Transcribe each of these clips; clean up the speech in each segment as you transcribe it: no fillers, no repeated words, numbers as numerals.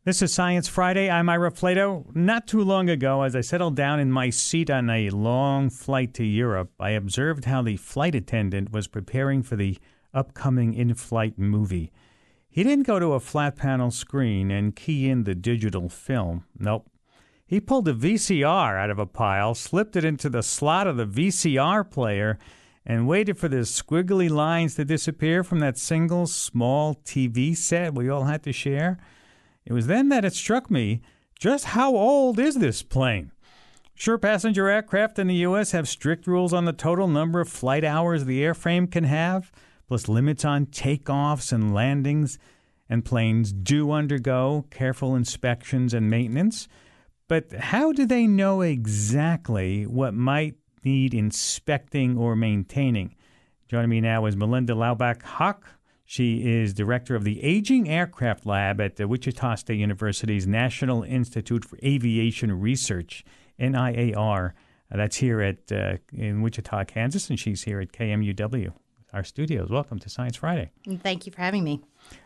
This is Science Friday. I'm Ira Flato. Not too long ago, as I settled down in my seat on a long flight to Europe, I observed how the flight attendant was preparing for the upcoming in-flight movie. He didn't go to a flat-panel screen and key in the digital film. Nope. He pulled a VCR out of a pile, slipped it into the slot of the VCR player, and waited for the squiggly lines to disappear from that single small TV set we all had to share. It was then that it struck me, just how old is this plane? Sure, passenger aircraft in the U.S. have strict rules on the total number of flight hours the airframe can have, plus limits on takeoffs and landings, and planes do undergo careful inspections and maintenance. But how do they know exactly what might need inspecting or maintaining? Joining me now is Melinda Laubach-Hock. She is director of the Aging Aircraft Lab at the Wichita State University's National Institute for Aviation Research, NIAR. That's here in Wichita, Kansas, and she's here at KMUW, our studios. Welcome to Science Friday. Thank you for having me.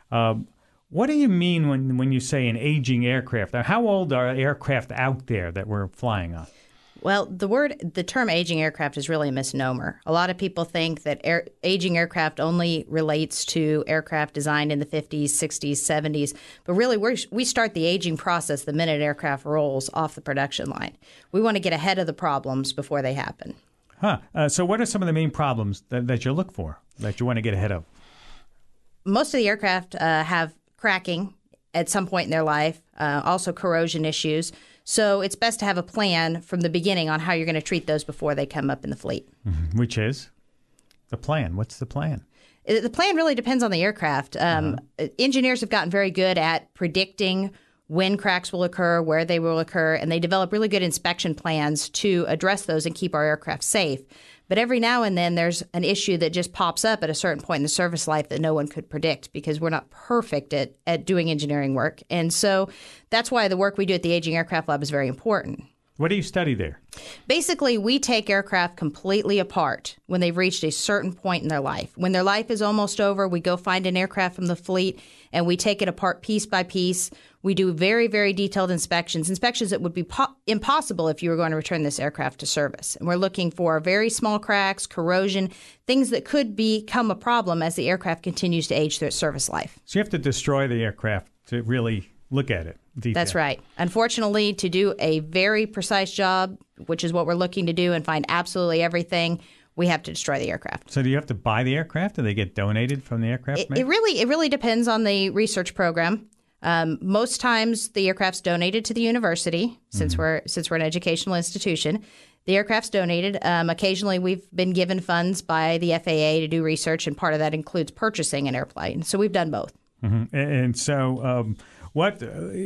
What do you mean when you say an aging aircraft? Now, how old are aircraft out there that we're flying on? Well, the term aging aircraft is really a misnomer. A lot of people think that aging aircraft only relates to aircraft designed in the 50s, 60s, 70s. But really, we start the aging process the minute aircraft rolls off the production line. We want to get ahead of the problems before they happen. So what are some of the main problems that you look for, that you want to get ahead of? Most of the aircraft have cracking at some point in their life, also corrosion issues. So it's best to have a plan from the beginning on how you're going to treat those before they come up in the fleet. Mm-hmm. Which is the plan. What's the plan? The plan really depends on the aircraft. Engineers have gotten very good at predicting when cracks will occur, where they will occur, and they develop really good inspection plans to address those and keep our aircraft safe. But every now and then there's an issue that just pops up at a certain point in the service life that no one could predict because we're not perfect at doing engineering work. And so that's why the work we do at the Aging Aircraft Lab is very important. What do you study there? Basically, we take aircraft completely apart when they've reached a certain point in their life. When their life is almost over, we go find an aircraft from the fleet and we take it apart piece by piece. We do very, very detailed inspections that would be impossible if you were going to return this aircraft to service. And we're looking for very small cracks, corrosion, things that could become a problem as the aircraft continues to age through its service life. So you have to destroy the aircraft to really look at it. Detail. That's right. Unfortunately, to do a very precise job, which is what we're looking to do and find absolutely everything, we have to destroy the aircraft. So do you have to buy the aircraft? Do they get donated from the aircraft maker? It really depends on the research program. Most times the aircraft's donated to the university since we're an educational institution. The aircraft's donated. Occasionally we've been given funds by the FAA to do research, and part of that includes purchasing an airplane. So we've done both. Mm-hmm. And so what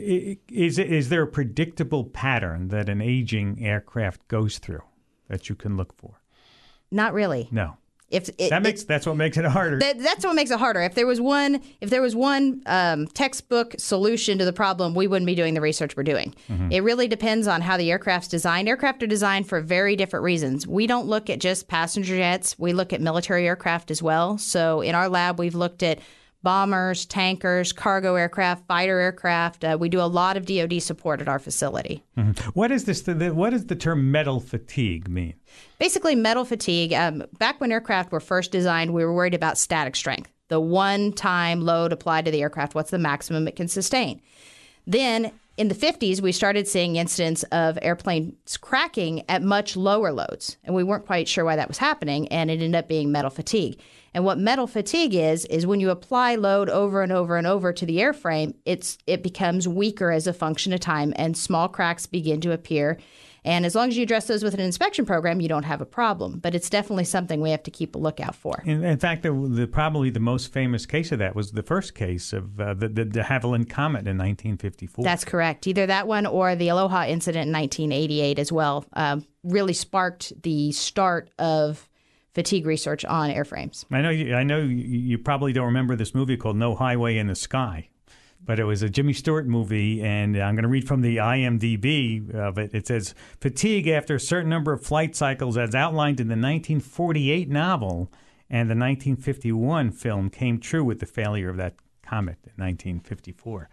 is there a predictable pattern that an aging aircraft goes through that you can look for? Not really. No. That's what makes it harder. That's what makes it harder. If there was one textbook solution to the problem, we wouldn't be doing the research we're doing. Mm-hmm. It really depends on how the aircraft's designed. Aircraft are designed for very different reasons. We don't look at just passenger jets. We look at military aircraft as well. So in our lab, we've looked at bombers, tankers, cargo aircraft, fighter aircraft. We do a lot of DoD support at our facility. Mm-hmm. What does the term metal fatigue mean? Basically, metal fatigue, back when aircraft were first designed, we were worried about static strength. The one-time load applied to the aircraft, what's the maximum it can sustain? Then in the 50s, we started seeing incidents of airplanes cracking at much lower loads, and we weren't quite sure why that was happening, and it ended up being metal fatigue. And what metal fatigue is when you apply load over and over and over to the airframe, it becomes weaker as a function of time, and small cracks begin to appear. And as long as you address those with an inspection program, you don't have a problem. But it's definitely something we have to keep a lookout for. In fact, probably the most famous case of that was the first case of the de Havilland Comet in 1954. That's correct. Either that one or the Aloha incident in 1988 as well really sparked the start of fatigue research on airframes. I know you probably don't remember this movie called No Highway in the Sky. But it was a Jimmy Stewart movie, and I'm going to read from the IMDb of it. It says, fatigue after a certain number of flight cycles as outlined in the 1948 novel and the 1951 film came true with the failure of that comet in 1954.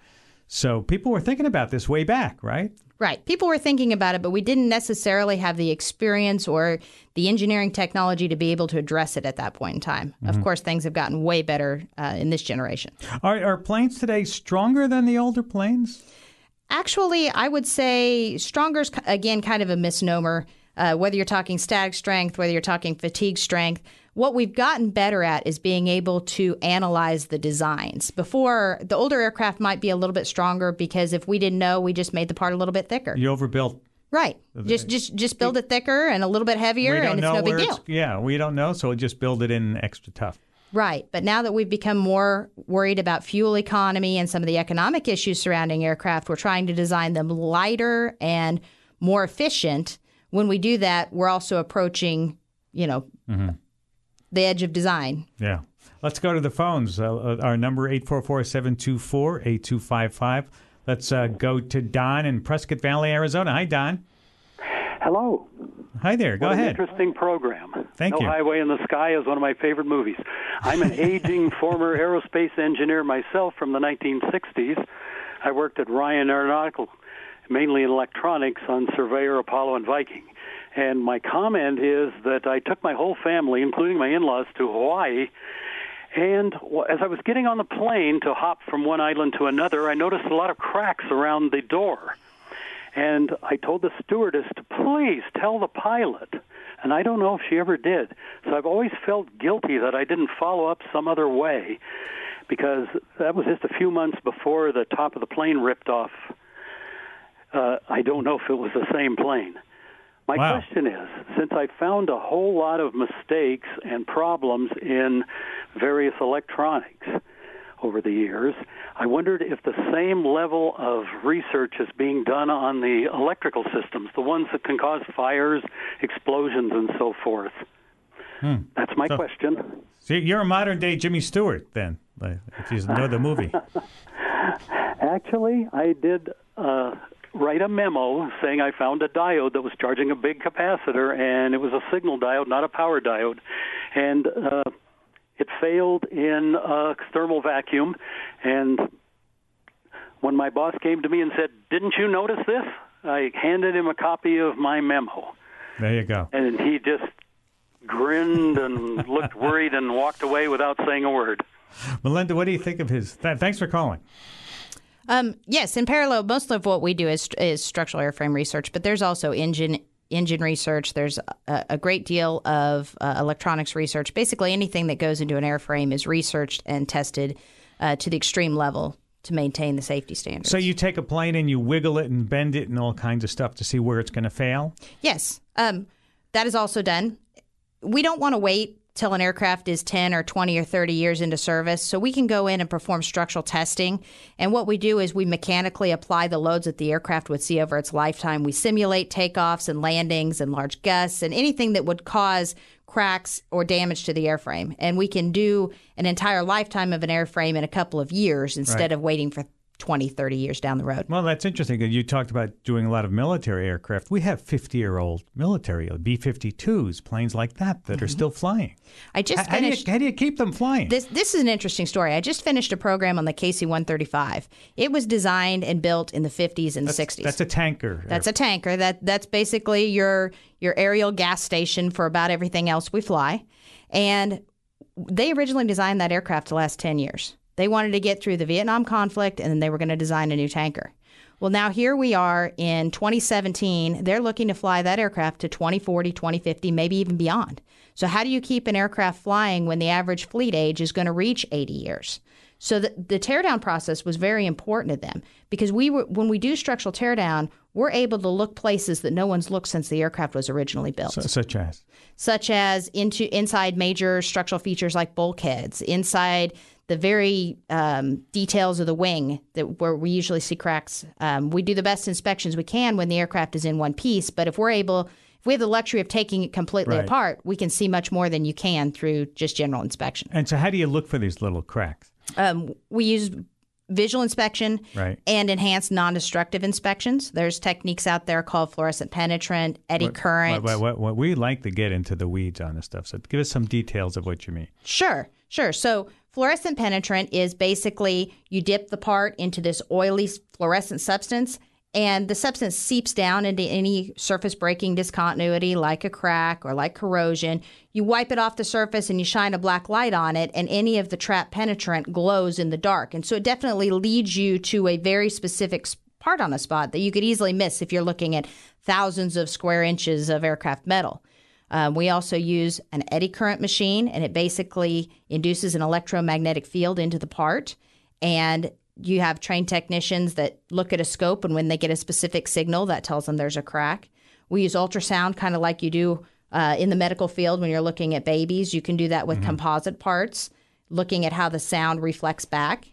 So people were thinking about this way back, right? Right. People were thinking about it, but we didn't necessarily have the experience or the engineering technology to be able to address it at that point in time. Of course, things have gotten way better in this generation. Are planes today stronger than the older planes? Actually, I would say stronger is, again, kind of a misnomer. Whether you're talking static strength, whether you're talking fatigue strength, what we've gotten better at is being able to analyze the designs. Before, the older aircraft might be a little bit stronger because if we didn't know, we just made the part a little bit thicker. You overbuilt. Right. Just build it thicker and a little bit heavier, and it's no big deal. Yeah, we don't know, so we'll just build it in extra tough. Right. But now that we've become more worried about fuel economy and some of the economic issues surrounding aircraft, we're trying to design them lighter and more efficient. When we do that, we're also approaching, the edge of design. Yeah. Let's go to the phones. Our number, 844-724-8255. Let's go to Don in Prescott Valley, Arizona. Hi, Don. Hello. Hi there. Go ahead. Interesting program. Thank you. No Highway in the Sky is one of my favorite movies. I'm an aging former aerospace engineer myself from the 1960s. I worked at Ryan Aeronautical, mainly in electronics, on Surveyor, Apollo, and Viking. And my comment is that I took my whole family, including my in-laws, to Hawaii. And as I was getting on the plane to hop from one island to another, I noticed a lot of cracks around the door. And I told the stewardess to please tell the pilot. And I don't know if she ever did. So I've always felt guilty that I didn't follow up some other way, because that was just a few months before the top of the plane ripped off. I don't know if it was the same plane. My question is, since I found a whole lot of mistakes and problems in various electronics over the years, I wondered if the same level of research is being done on the electrical systems, the ones that can cause fires, explosions, and so forth. That's my question. So you're a modern-day Jimmy Stewart, then, if you know the movie. Actually, I did write a memo saying I found a diode that was charging a big capacitor, and it was a signal diode, not a power diode. And it failed in a thermal vacuum. And when my boss came to me and said, "Didn't you notice this?" I handed him a copy of my memo. There you go. And he just grinned and looked worried and walked away without saying a word. Melinda, what do you think of his? Thanks for calling. Yes, in parallel, most of what we do is structural airframe research, but there's also engine research. There's a great deal of electronics research. Basically, anything that goes into an airframe is researched and tested to the extreme level to maintain the safety standards. So you take a plane and you wiggle it and bend it and all kinds of stuff to see where it's going to fail? Yes, that is also done. We don't want to wait till an aircraft is 10 or 20 or 30 years into service. So we can go in and perform structural testing. And what we do is we mechanically apply the loads that the aircraft would see over its lifetime. We simulate takeoffs and landings and large gusts and anything that would cause cracks or damage to the airframe. And we can do an entire lifetime of an airframe in a couple of years instead of waiting for 20, 30 years down the road. Well, that's interesting. You talked about doing a lot of military aircraft. We have 50-year-old military, B-52s, planes like that are still flying. I just finished. How do you keep them flying? This is an interesting story. I just finished a program on the KC-135. It was designed and built in the 50s and 60s. That's a tanker. That's a tanker. That's basically your aerial gas station for about everything else we fly. And they originally designed that aircraft to last 10 years. They wanted to get through the Vietnam conflict, and then they were going to design a new tanker. Well, now here we are in 2017. They're looking to fly that aircraft to 2040, 2050, maybe even beyond. So how do you keep an aircraft flying when the average fleet age is going to reach 80 years? So the teardown process was very important to them because when we do structural teardown, we're able to look places that no one's looked since the aircraft was originally built. Such as inside major structural features like bulkheads, inside the very details of the wing where we usually see cracks. We do the best inspections we can when the aircraft is in one piece, but if we have the luxury of taking it completely apart, we can see much more than you can through just general inspection. And so how do you look for these little cracks? We use visual inspection and enhanced non-destructive inspections. There's techniques out there called fluorescent penetrant, eddy current. We like to get into the weeds on this stuff, so give us some details of what you mean. Sure. Sure. So fluorescent penetrant is basically you dip the part into this oily fluorescent substance, and the substance seeps down into any surface breaking discontinuity like a crack or like corrosion. You wipe it off the surface and you shine a black light on it, and any of the trapped penetrant glows in the dark. And so it definitely leads you to a very specific part on a spot that you could easily miss if you're looking at thousands of square inches of aircraft metal. We also use an eddy current machine, and it basically induces an electromagnetic field into the part. And you have trained technicians that look at a scope, and when they get a specific signal, that tells them there's a crack. We use ultrasound, kind of like you do in the medical field when you're looking at babies. You can do that with composite parts, looking at how the sound reflects back.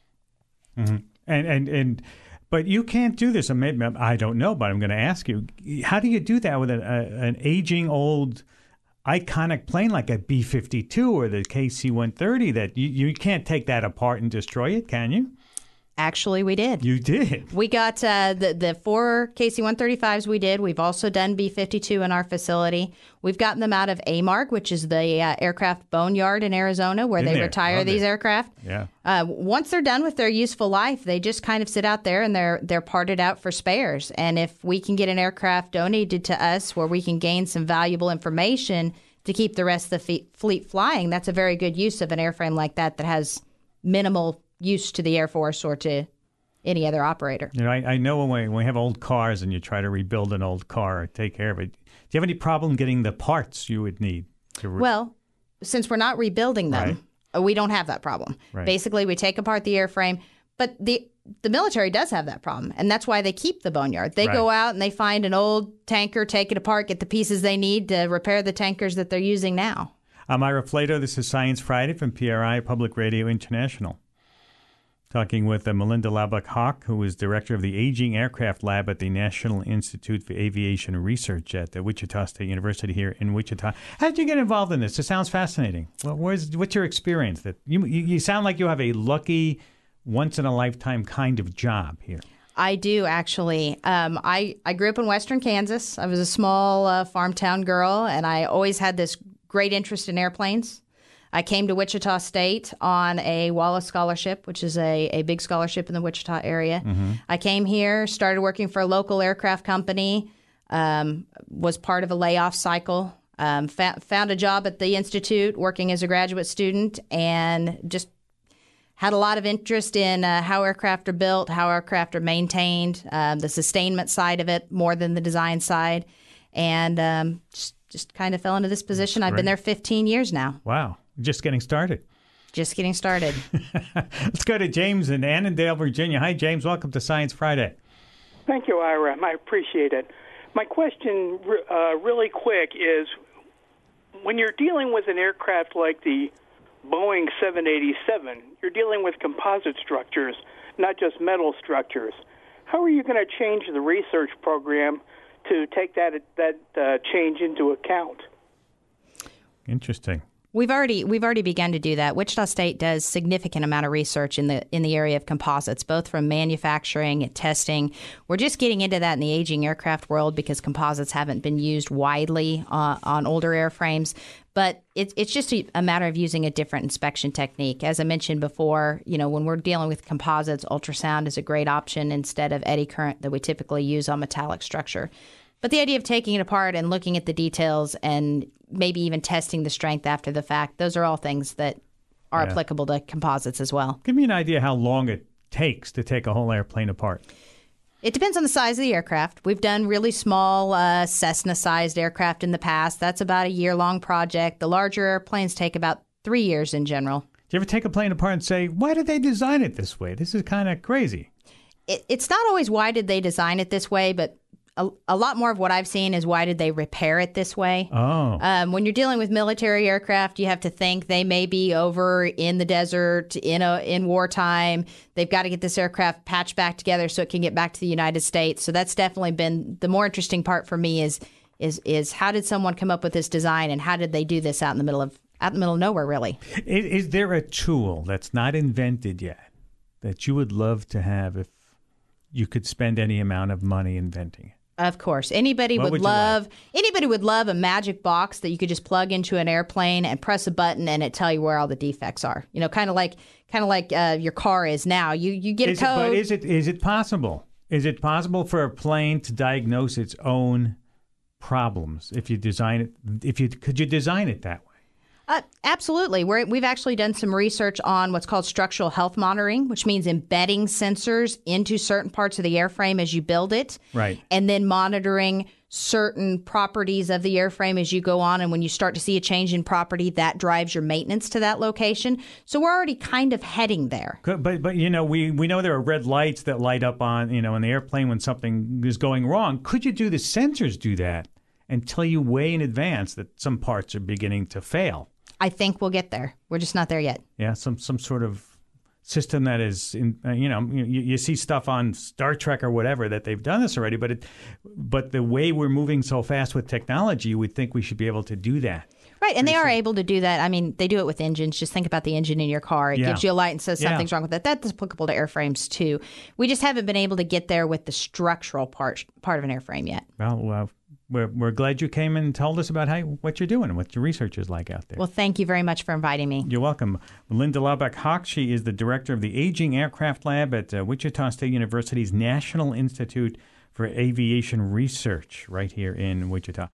But you can't do this. I don't know, but I'm going to ask you. How do you do that with an aging old iconic plane like a B-52 or the KC-130? That you can't take that apart and destroy it, can you? Actually, we did. You did? We got the 4 KC-135s we did. We've also done B-52 in our facility. We've gotten them out of AMARG, which is the aircraft boneyard in Arizona, where they retire these aircraft. Yeah. Once they're done with their useful life, they just kind of sit out there and they're parted out for spares. And if we can get an aircraft donated to us where we can gain some valuable information to keep the rest of the fleet flying, that's a very good use of an airframe like that has minimal use to the Air Force or to any other operator. You know, I know when we have old cars and you try to rebuild an old car or take care of it, do you have any problem getting the parts you would need? Well, since we're not rebuilding them, we don't have that problem. Right. Basically, we take apart the airframe, but the military does have that problem, and that's why they keep the boneyard. They go out and they find an old tanker, take it apart, get the pieces they need to repair the tankers that they're using now. I'm Ira Flato. This is Science Friday from PRI, Public Radio International. Talking with Melinda Laubach-Hawk, who is director of the Aging Aircraft Lab at the National Institute for Aviation Research at the Wichita State University here in Wichita. How did you get involved in this? It sounds fascinating. What's your experience? That you sound like you have a lucky, once-in-a-lifetime kind of job here. I do, actually. I grew up in western Kansas. I was a small farm town girl, and I always had this great interest in airplanes. I came to Wichita State on a Wallace Scholarship, which is a big scholarship in the Wichita area. I came here, started working for a local aircraft company, was part of a layoff cycle, found a job at the Institute working as a graduate student, and just had a lot of interest in how aircraft are built, how aircraft are maintained, the sustainment side of it more than the design side, and just kind of fell into this position. I've been there 15 years now. Wow. Just getting started. Just getting started. Let's go to James in Annandale, Virginia. Hi, James. Welcome to Science Friday. Thank you, Ira. I appreciate it. My question really quick is, when you're dealing with an aircraft like the Boeing 787, you're dealing with composite structures, not just metal structures. How are you going to change the research program to take that change into account? Interesting. We've already begun to do that. Wichita State does significant amount of research in the area of composites, both from manufacturing and testing. We're just getting into that in the aging aircraft world because composites haven't been used widely on older airframes. But it's just a matter of using a different inspection technique. As I mentioned before, when we're dealing with composites, ultrasound is a great option instead of eddy current that we typically use on metallic structure. But the idea of taking it apart and looking at the details and maybe even testing the strength after the fact, those are all things that are applicable to composites as well. Give me an idea how long it takes to take a whole airplane apart. It depends on the size of the aircraft. We've done really small Cessna-sized aircraft in the past. That's about a year-long project. The larger airplanes take about 3 years in general. Do you ever take a plane apart and say, why did they design it this way? This is kind of crazy. It's not always why did they design it this way, but a lot more of what I've seen is why did they repair it this way? Oh. When you're dealing with military aircraft, you have to think they may be over in the desert in wartime. They've got to get this aircraft patched back together so it can get back to the United States. So that's definitely been the more interesting part for me is how did someone come up with this design and how did they do this out in the middle of nowhere, really? Is there a tool that's not invented yet that you would love to have if you could spend any amount of money inventing it? Of course. Anybody would love a magic box that you could just plug into an airplane and press a button and it tell you where all the defects are. You know, kind of like your car is now. You get a code. But is it possible? Is it possible for a plane to diagnose its own problems if you design it? Could you design it that way? Absolutely. We've actually done some research on what's called structural health monitoring, which means embedding sensors into certain parts of the airframe as you build it. Right. And then monitoring certain properties of the airframe as you go on. And when you start to see a change in property, that drives your maintenance to that location. So we're already kind of heading there. But you know, we know there are red lights that light up on, you know, in the airplane when something is going wrong. Could you do the sensors do that and tell you way in advance that some parts are beginning to fail? I think we'll get there. We're just not there yet. Yeah, some sort of system that is, you see stuff on Star Trek or whatever that they've done this already, but the way we're moving so fast with technology, you would think we should be able to do that. Right, and they are able to do that. I mean, they do it with engines. Just think about the engine in your car. It gives you a light and says something's wrong with it. That's applicable to airframes, too. We just haven't been able to get there with the structural part of an airframe yet. Well, we're glad you came and told us about what you're doing and what your research is like out there. Well, thank you very much for inviting me. You're welcome. Linda Laubach-Hawk, she is the director of the Aging Aircraft Lab at Wichita State University's National Institute for Aviation Research right here in Wichita.